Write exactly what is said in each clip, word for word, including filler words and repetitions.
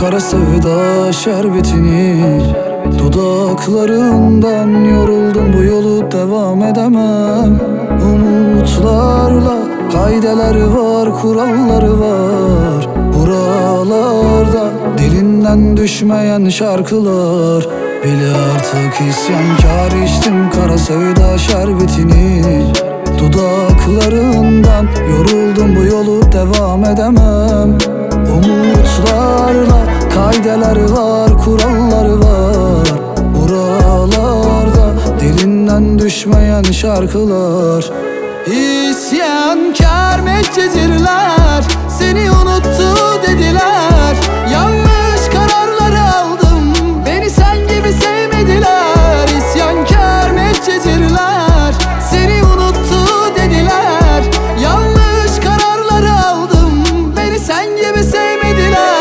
kara sevda şerbetini, dudaklarından yoruldum, bu yolu devam edemem. Umutlarla kaideler var, kuralları var. Buralarda dilinden düşmeyen şarkılar. Bile artık isyankar, içtim kara sevda şerbetini. Dudaklarından yoruldum, bu yolu devam edemem. Umutlarla kaideler var, kuralları var. Buralarda dilinden düşmeyen şarkılar. İsyankar medcezirler seni unuttu dediler. Yanlış kararları aldım, beni sen gibi sevmediler. İsyankar medcezirler seni unuttu dediler. Yanlış kararları aldım, beni sen gibi sevmediler.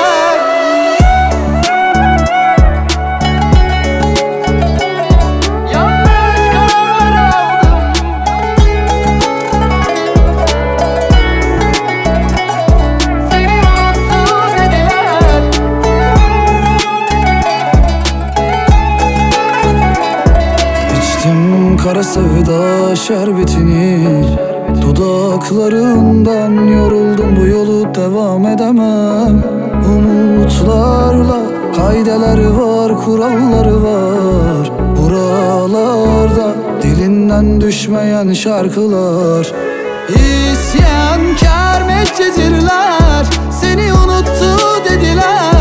Kara sevda şerbetini, dudaklarından yoruldum, bu yolu devam edemem. Umutlarla kaideler var, kuralları var. Buralarda dilinden düşmeyen şarkılar. İsyankar medcezirler seni unuttu dediler.